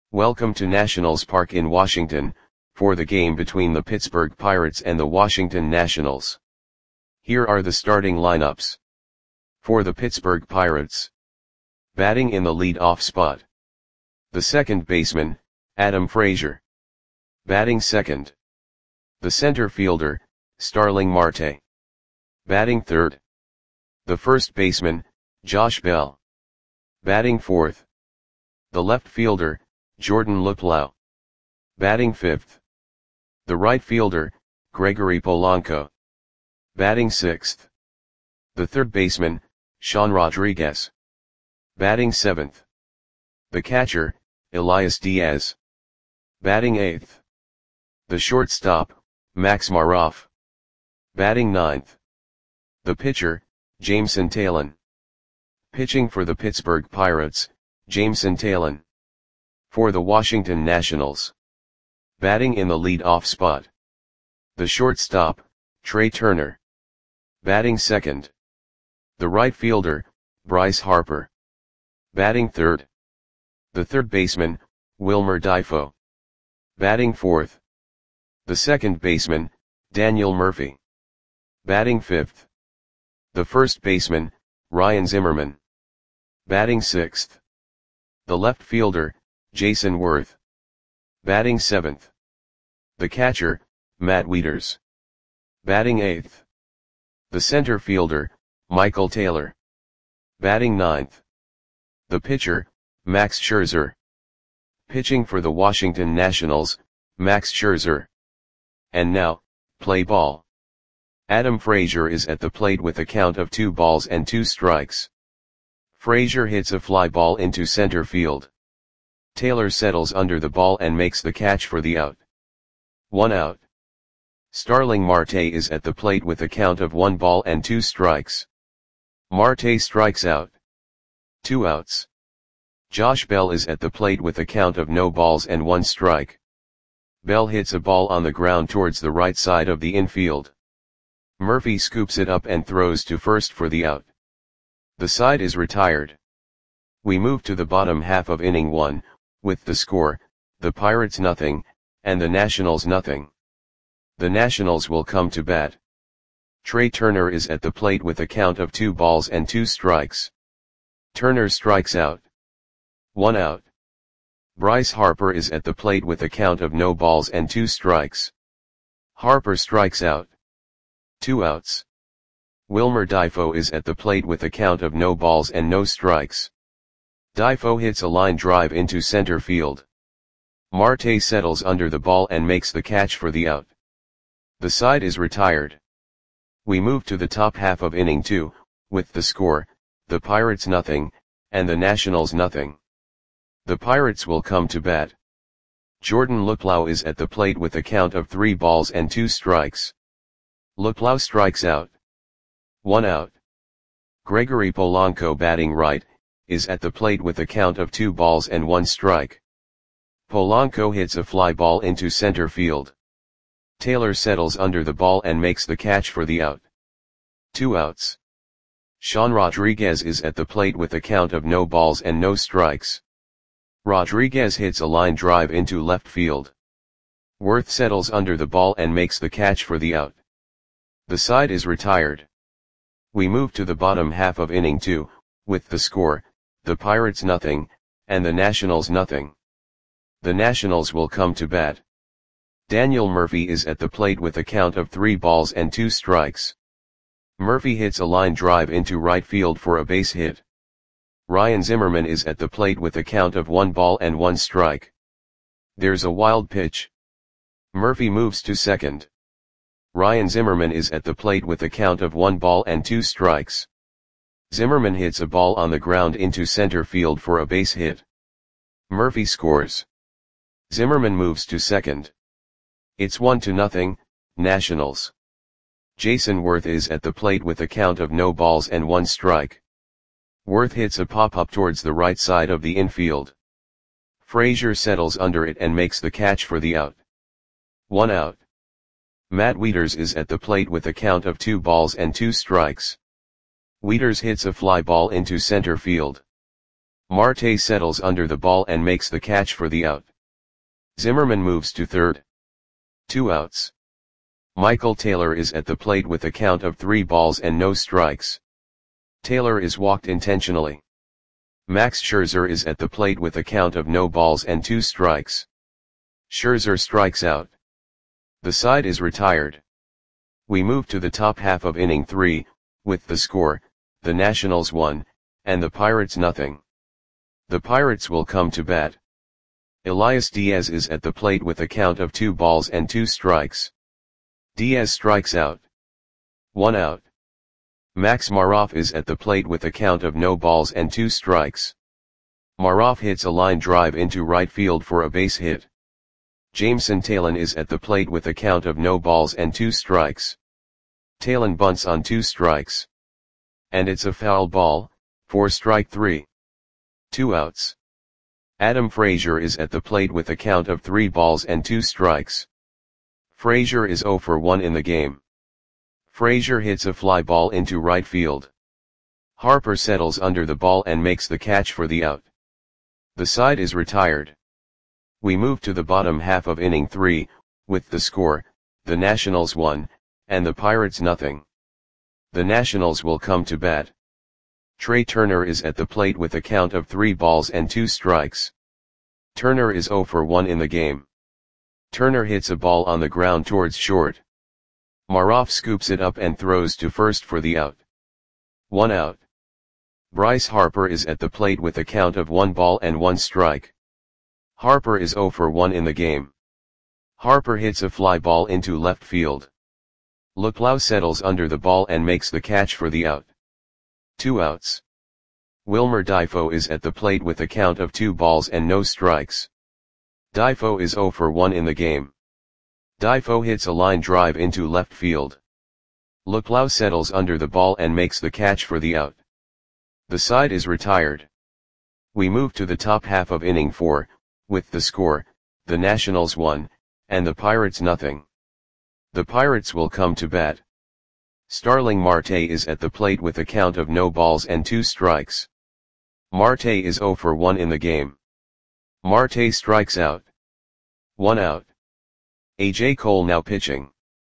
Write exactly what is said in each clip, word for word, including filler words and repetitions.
Welcome to Nationals Park in Washington, for the game between the Pittsburgh Pirates and the Washington Nationals. Here are the starting lineups. For the Pittsburgh Pirates. Batting in the lead-off spot. The second baseman, Adam Frazier. Batting second. The center fielder, Starling Marte. Batting third. The first baseman, Josh Bell. Batting fourth. The left fielder, Jordan Luplow. Batting fifth. The right fielder, Gregory Polanco. Batting sixth. The third baseman, Sean Rodriguez. Batting seventh. The catcher, Elias Diaz. Batting eighth. The shortstop, Max Maroff. Batting ninth. The pitcher, Jameson Taillon. Pitching for the Pittsburgh Pirates, Jameson Taillon. For the Washington Nationals. Batting in the lead-off spot. The shortstop, Trey Turner. Batting second. The right fielder, Bryce Harper. Batting third. The third baseman, Wilmer Difo. Batting fourth. The second baseman, Daniel Murphy. Batting fifth. The first baseman, Ryan Zimmerman. Batting sixth. The left fielder, Jason Worth. Batting seventh. The catcher, Matt Wieters. Batting eighth. The center fielder, Michael Taylor. Batting ninth. The pitcher, Max Scherzer. Pitching for the Washington Nationals, Max Scherzer. And now, play ball. Adam Frazier is at the plate with a count of two balls and two strikes. Frazier hits a fly ball into center field. Taylor settles under the ball and makes the catch for the out. One out. Starling Marte is at the plate with a count of one ball and two strikes. Marte strikes out. Two outs. Josh Bell is at the plate with a count of no balls and one strike. Bell hits a ball on the ground towards the right side of the infield. Murphy scoops it up and throws to first for the out. The side is retired. We move to the bottom half of inning one, with the score, the Pirates nothing, and the Nationals nothing. The Nationals will come to bat. Trey Turner is at the plate with a count of two balls and two strikes. Turner strikes out. One out. Bryce Harper is at the plate with a count of no balls and two strikes. Harper strikes out. Two outs. Wilmer Difo is at the plate with a count of no balls and no strikes. Difo hits a line drive into center field. Marte settles under the ball and makes the catch for the out. The side is retired. We move to the top half of inning two, with the score, the Pirates nothing, and the Nationals nothing. The Pirates will come to bat. Jordan Luplow is at the plate with a count of three balls and two strikes. Luplow strikes out. One out. Gregory Polanco, batting right, is at the plate with a count of two balls and one strike. Polanco hits a fly ball into center field. Taylor settles under the ball and makes the catch for the out. Two outs. Sean Rodriguez is at the plate with a count of no balls and no strikes. Rodriguez hits a line drive into left field. Worth settles under the ball and makes the catch for the out. The side is retired. We move to the bottom half of inning two, with the score, the Pirates nothing, and the Nationals nothing. The Nationals will come to bat. Daniel Murphy is at the plate with a count of three balls and two strikes. Murphy hits a line drive into right field for a base hit. Ryan Zimmerman is at the plate with a count of one ball and one strike. There's a wild pitch. Murphy moves to second. Ryan Zimmerman is at the plate with a count of one ball and two strikes. Zimmerman hits a ball on the ground into center field for a base hit. Murphy scores. Zimmerman moves to second. It's one to nothing, Nationals. Jason Worth is at the plate with a count of no balls and one strike. Worth hits a pop-up towards the right side of the infield. Frazier settles under it and makes the catch for the out. One out. Matt Wieters is at the plate with a count of two balls and two strikes. Wieters hits a fly ball into center field. Marte settles under the ball and makes the catch for the out. Zimmerman moves to third. Two outs. Michael Taylor is at the plate with a count of three balls and no strikes. Taylor is walked intentionally. Max Scherzer is at the plate with a count of no balls and two strikes. Scherzer strikes out. The side is retired. We move to the top half of inning three, with the score, the Nationals one, and the Pirates nothing. The Pirates will come to bat. Elias Diaz is at the plate with a count of two balls and two strikes. Diaz strikes out. One out. Max Maroff is at the plate with a count of no balls and two strikes. Maroff hits a line drive into right field for a base hit. Jameson Taillon is at the plate with a count of no balls and two strikes. Taillon bunts on two strikes. And it's a foul ball, for strike three. Two outs. Adam Frazier is at the plate with a count of three balls and two strikes. Frazier is zero for one in the game. Frazier hits a fly ball into right field. Harper settles under the ball and makes the catch for the out. The side is retired. We move to the bottom half of inning three, with the score, the Nationals one, and the Pirates nothing. The Nationals will come to bat. Trey Turner is at the plate with a count of three balls and two strikes. Turner is zero for one in the game. Turner hits a ball on the ground towards short. Maroff scoops it up and throws to first for the out. One out. Bryce Harper is at the plate with a count of one ball and one strike. Harper is zero for one in the game. Harper hits a fly ball into left field. Luplow settles under the ball and makes the catch for the out. Two outs. Wilmer Difo is at the plate with a count of two balls and no strikes. Difo is zero for one in the game. Difo hits a line drive into left field. Luplow settles under the ball and makes the catch for the out. The side is retired. We move to the top half of inning four, with the score, the Nationals one, and the Pirates nothing. The Pirates will come to bat. Starling Marte is at the plate with a count of no balls and two strikes. Marte is zero for one in the game. Marte strikes out. One out. A J Cole now pitching.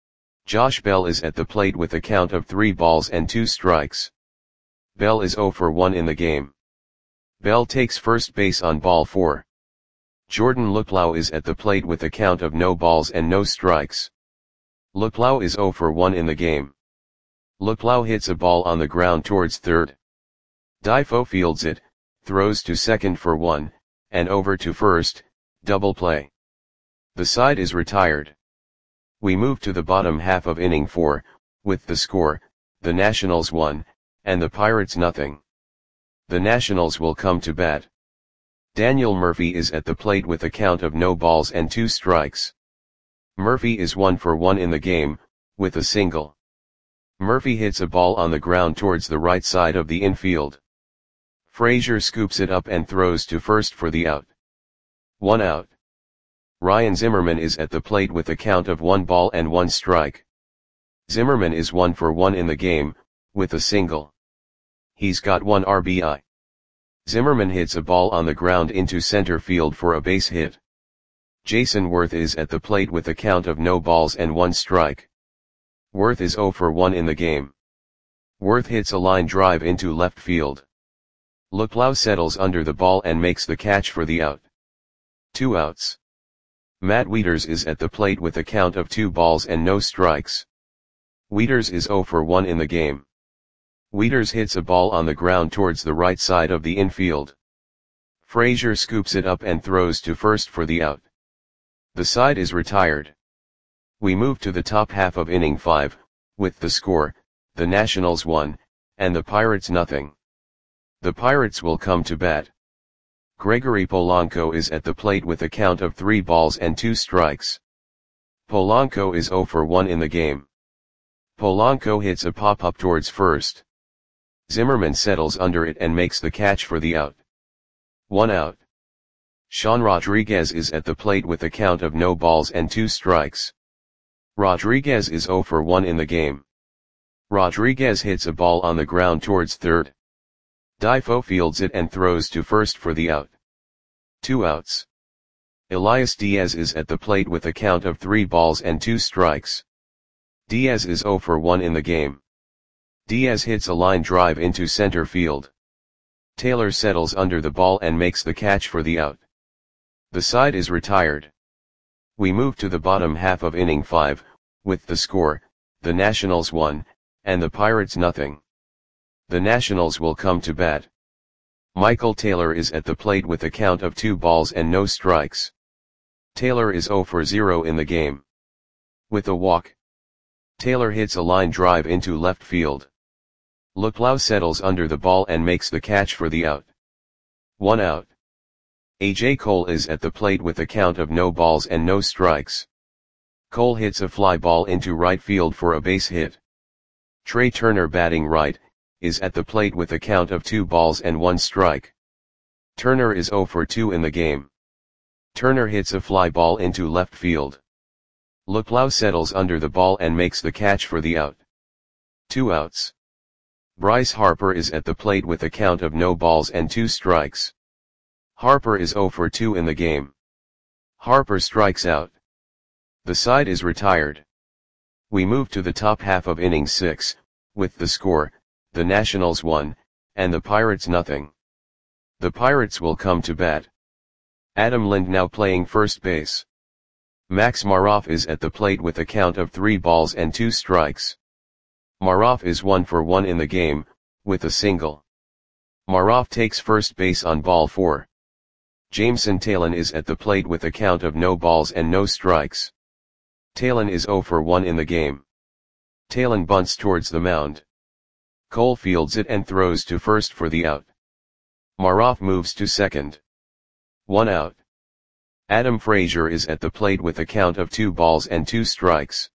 Josh Bell is at the plate with a count of three balls and two strikes. Bell is zero for one in the game. Bell takes first base on ball four. Jordan Luplow is at the plate with a count of no balls and no strikes. Luplow is zero for one in the game. Luplow hits a ball on the ground towards third. Difo fields it, throws to second for one, and over to first, double play. The side is retired. We move to the bottom half of inning four, with the score, the Nationals one, and the Pirates nothing. The Nationals will come to bat. Daniel Murphy is at the plate with a count of no balls and two strikes. Murphy is one for one in the game, with a single. Murphy hits a ball on the ground towards the right side of the infield. Frazier scoops it up and throws to first for the out. One out. Ryan Zimmerman is at the plate with a count of one ball and one strike. Zimmerman is one for one in the game, with a single. He's got one R B I. Zimmerman hits a ball on the ground into center field for a base hit. Jason Worth is at the plate with a count of no balls and one strike. Worth is zero for one in the game. Worth hits a line drive into left field. Luplow settles under the ball and makes the catch for the out. Two outs. Matt Wieters is at the plate with a count of two balls and no strikes. Wieters is zero for one in the game. Wieters hits a ball on the ground towards the right side of the infield. Frazier scoops it up and throws to first for the out. The side is retired. We move to the top half of inning five, with the score, the Nationals one, and the Pirates nothing. The Pirates will come to bat. Gregory Polanco is at the plate with a count of three balls and two strikes. Polanco is zero for one in the game. Polanco hits a pop-up towards first. Zimmerman settles under it and makes the catch for the out. One out. Sean Rodriguez is at the plate with a count of no balls and two strikes. Rodriguez is zero for one in the game. Rodriguez hits a ball on the ground towards third. Difo fields it and throws to first for the out. Two outs. Elias Diaz is at the plate with a count of three balls and two strikes. Diaz is zero for one in the game. Diaz hits a line drive into center field. Taylor settles under the ball and makes the catch for the out. The side is retired. We move to the bottom half of inning five, with the score, the Nationals one, and the Pirates nothing. The Nationals will come to bat. Michael Taylor is at the plate with a count of two balls and no strikes. Taylor is zero for zero in the game. With a walk, Taylor hits a line drive into left field. Luplow settles under the ball and makes the catch for the out. One out. A J Cole is at the plate with a count of no balls and no strikes. Cole hits a fly ball into right field for a base hit. Trey Turner, batting right, is at the plate with a count of two balls and one strike. Turner is zero for two in the game. Turner hits a fly ball into left field. Luplow settles under the ball and makes the catch for the out. Two outs. Bryce Harper is at the plate with a count of no balls and two strikes. Harper is zero for two in the game. Harper strikes out. The side is retired. We move to the top half of inning six, with the score, the Nationals one, and the Pirates nothing. The Pirates will come to bat. Adam Lind now playing first base. Max Maroff is at the plate with a count of three balls and two strikes. Maroff is one for one in the game, with a single. Maroff takes first base on ball four. Jameson Taillon is at the plate with a count of no balls and no strikes. Taillon is zero for one in the game. Taillon bunts towards the mound. Cole fields it and throws to first for the out. Maroff moves to second. One out. Adam Frazier is at the plate with a count of two balls and two strikes.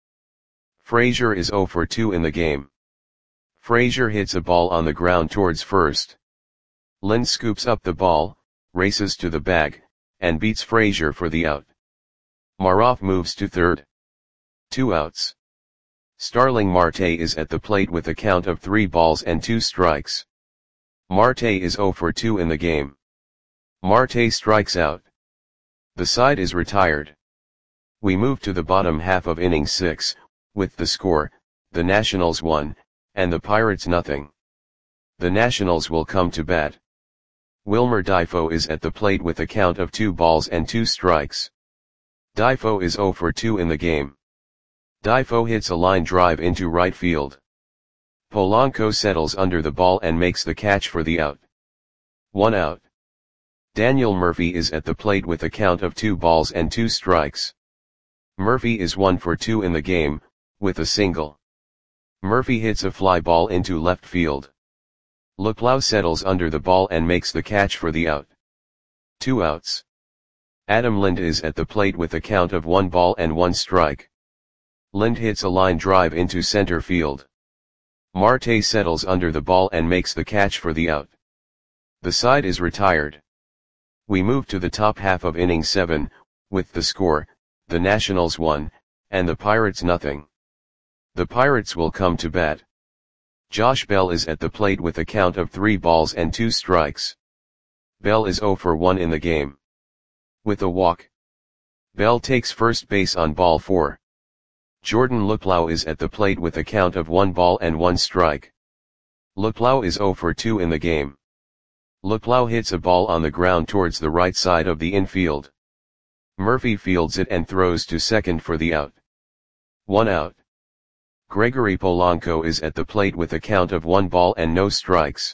Frazier is zero for two in the game. Frazier hits a ball on the ground towards first. Lind scoops up the ball, races to the bag, and beats Frazier for the out. Maroff moves to third. Two outs. Starling Marte is at the plate with a count of three balls and two strikes. Marte is zero for two in the game. Marte strikes out. The side is retired. We move to the bottom half of inning six, with the score, the Nationals one, and the Pirates nothing. The Nationals will come to bat. Wilmer Difo is at the plate with a count of two balls and two strikes. Difo is zero for two in the game. Difo hits a line drive into right field. Polanco settles under the ball and makes the catch for the out. One out. Daniel Murphy is at the plate with a count of two balls and two strikes. Murphy is one for two in the game, with a single. Murphy hits a fly ball into left field. Luplow settles under the ball and makes the catch for the out. Two outs. Adam Lind is at the plate with a count of one ball and one strike. Lind hits a line drive into center field. Marte settles under the ball and makes the catch for the out. The side is retired. We move to the top half of inning seven, with the score, the Nationals one, and the Pirates nothing. The Pirates will come to bat. Josh Bell is at the plate with a count of three balls and two strikes. Bell is zero for one in the game. With a walk, Bell takes first base on ball four. Jordan Luplow is at the plate with a count of one ball and one strike. Luplow is zero for two in the game. Luplow hits a ball on the ground towards the right side of the infield. Murphy fields it and throws to second for the out. One out. Gregory Polanco is at the plate with a count of one ball and no strikes.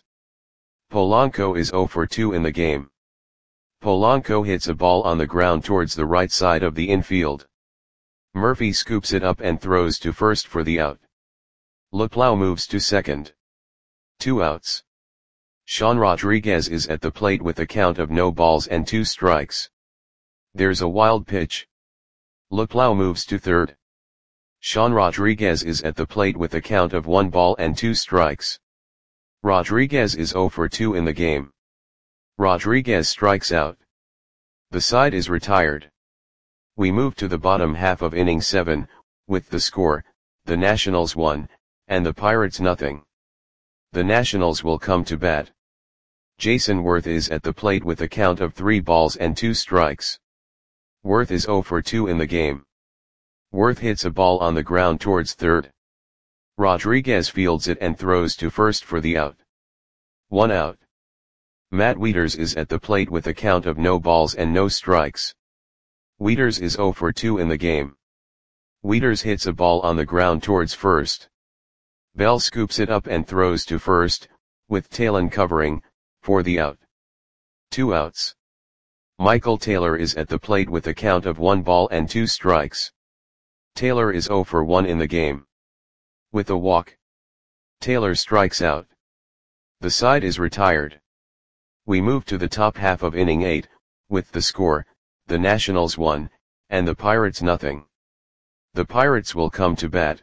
Polanco is zero for two in the game. Polanco hits a ball on the ground towards the right side of the infield. Murphy scoops it up and throws to first for the out. Luplow moves to second. Two outs. Sean Rodriguez is at the plate with a count of no balls and two strikes. There's a wild pitch. Luplow moves to third. Sean Rodriguez is at the plate with a count of one ball and two strikes. Rodriguez is zero for two in the game. Rodriguez strikes out. The side is retired. We move to the bottom half of inning seven, with the score, the Nationals one, and the Pirates nothing. The Nationals will come to bat. Jason Worth is at the plate with a count of three balls and two strikes. Worth is zero for two in the game. Worth hits a ball on the ground towards third. Rodriguez fields it and throws to first for the out. One out. Matt Wieters is at the plate with a count of no balls and no strikes. Wieters is zero for two in the game. Wieters hits a ball on the ground towards first. Bell scoops it up and throws to first, with Taillon covering, for the out. Two outs. Michael Taylor is at the plate with a count of one ball and two strikes. Taylor is zero for one in the game. With a walk, Taylor strikes out. The side is retired. We move to the top half of inning eight, with the score, the Nationals one, and the Pirates nothing. The Pirates will come to bat.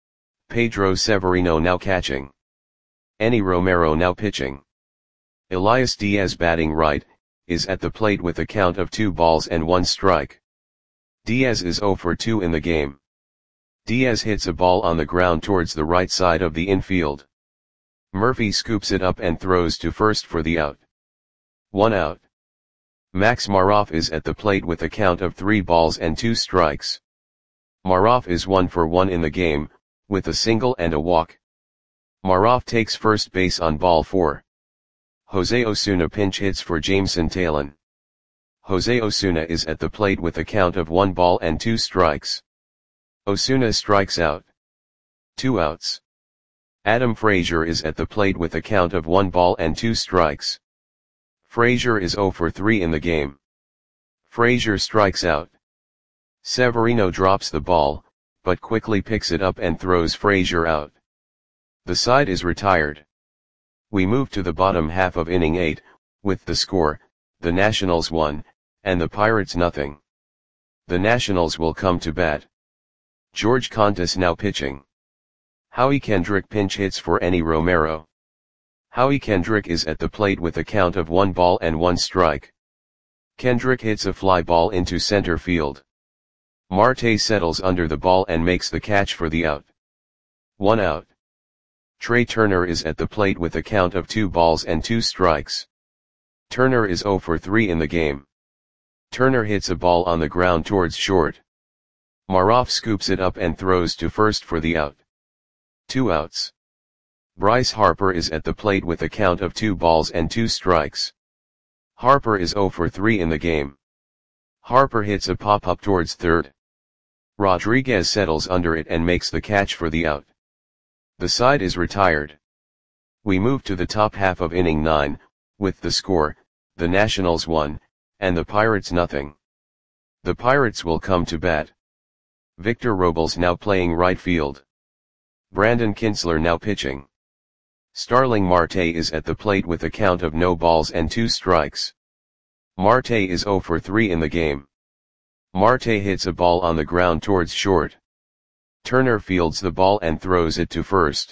Pedro Severino now catching. Enny Romero now pitching. Elias Diaz batting right, is at the plate with a count of two balls and one strike. Diaz is zero for two in the game. Diaz hits a ball on the ground towards the right side of the infield. Murphy scoops it up and throws to first for the out. One out. Max Maroff is at the plate with a count of three balls and two strikes. Maroff is one for one in the game, with a single and a walk. Maroff takes first base on ball four. Jose Osuna pinch hits for Jameson Taillon. Jose Osuna is at the plate with a count of one ball and two strikes. Osuna strikes out. Two outs. Adam Frazier is at the plate with a count of one ball and two strikes. Frazier is zero for three in the game. Frazier strikes out. Severino drops the ball, but quickly picks it up and throws Frazier out. The side is retired. We move to the bottom half of inning eight, with the score, the Nationals one, and the Pirates nothing. The Nationals will come to bat. George Contis now pitching. Howie Kendrick pinch hits for Enny Romero. Howie Kendrick is at the plate with a count of one ball and one strike. Kendrick hits a fly ball into center field. Marte settles under the ball and makes the catch for the out. One out. Trey Turner is at the plate with a count of two balls and two strikes. Turner is zero for three in the game. Turner hits a ball on the ground towards short. Maroff scoops it up and throws to first for the out. Two outs. Bryce Harper is at the plate with a count of two balls and two strikes. Harper is zero for three in the game. Harper hits a pop-up towards third. Rodriguez settles under it and makes the catch for the out. The side is retired. We move to the top half of inning nine, with the score, the Nationals one, and the Pirates nothing. The Pirates will come to bat. Victor Robles now playing right field. Brandon Kintzler now pitching. Starling Marte is at the plate with a count of no balls and two strikes. Marte is zero for three in the game. Marte hits a ball on the ground towards short. Turner fields the ball and throws it to first.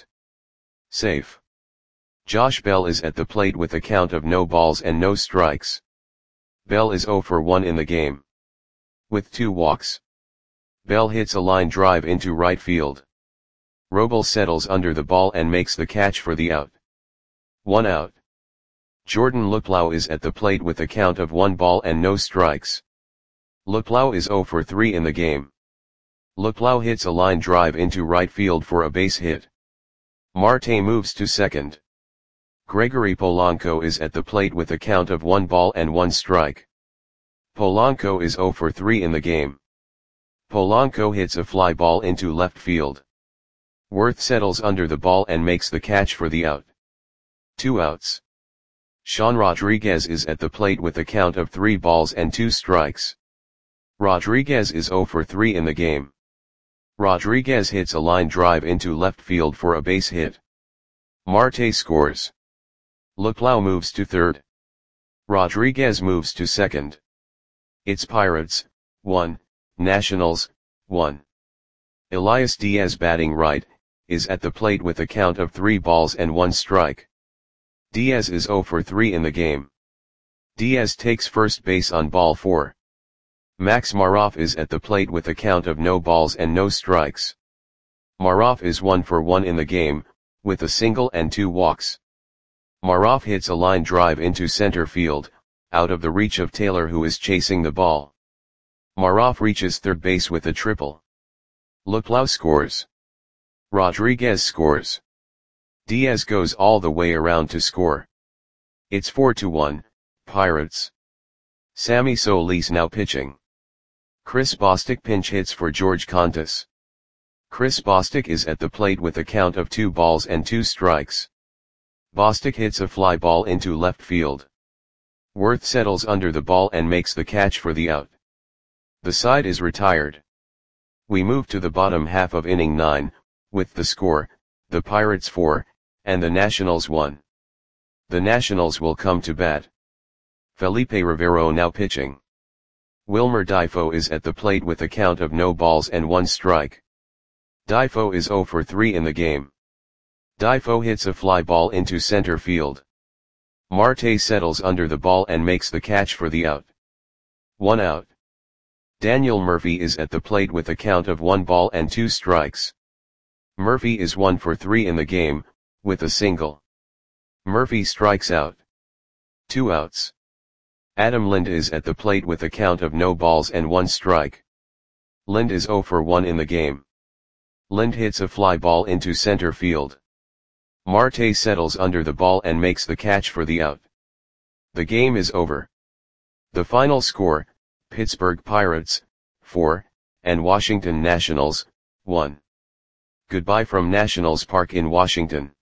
Safe. Josh Bell is at the plate with a count of no balls and no strikes. Bell is zero for one in the game. With two walks. Bell hits a line drive into right field. Robles settles under the ball and makes the catch for the out. One out. Jordan Luplow is at the plate with a count of one ball and no strikes. Luplow is zero for three in the game. Luplow hits a line drive into right field for a base hit. Marte moves to second. Gregory Polanco is at the plate with a count of one ball and one strike. Polanco is zero for three in the game. Polanco hits a fly ball into left field. Worth settles under the ball and makes the catch for the out. Two outs. Sean Rodriguez is at the plate with a count of three balls and two strikes. Rodriguez is zero for three in the game. Rodriguez hits a line drive into left field for a base hit. Marte scores. Luplow moves to third. Rodriguez moves to second. It's Pirates, one, Nationals, one. Elias Diaz batting right, is at the plate with a count of three balls and one strike. Diaz is zero for three in the game. Diaz takes first base on ball four. Max Maroff is at the plate with a count of no balls and no strikes. Maroff is one for one in the game, with a single and two walks. Maroff hits a line drive into center field, out of the reach of Taylor, who is chasing the ball. Maroff reaches third base with a triple. Luplow scores. Rodriguez scores. Diaz goes all the way around to score. It's four to one, Pirates. Sammy Solis now pitching. Chris Bostic pinch hits for George Contis. Chris Bostic is at the plate with a count of two balls and two strikes. Bostic hits a fly ball into left field. Worth settles under the ball and makes the catch for the out. The side is retired. We move to the bottom half of inning nine, with the score, the Pirates four, and the Nationals one. The Nationals will come to bat. Felipe Rivero now pitching. Wilmer Difo is at the plate with a count of no balls and one strike. Difo is zero for three in the game. Difo hits a fly ball into center field. Marte settles under the ball and makes the catch for the out. One out. Daniel Murphy is at the plate with a count of one ball and two strikes. Murphy is one for three in the game, with a single. Murphy strikes out. Two outs. Adam Lind is at the plate with a count of no balls and one strike. Lind is zero for one in the game. Lind hits a fly ball into center field. Marte settles under the ball and makes the catch for the out. The game is over. The final score, Pittsburgh Pirates, four, and Washington Nationals, one. Goodbye from Nationals Park in Washington.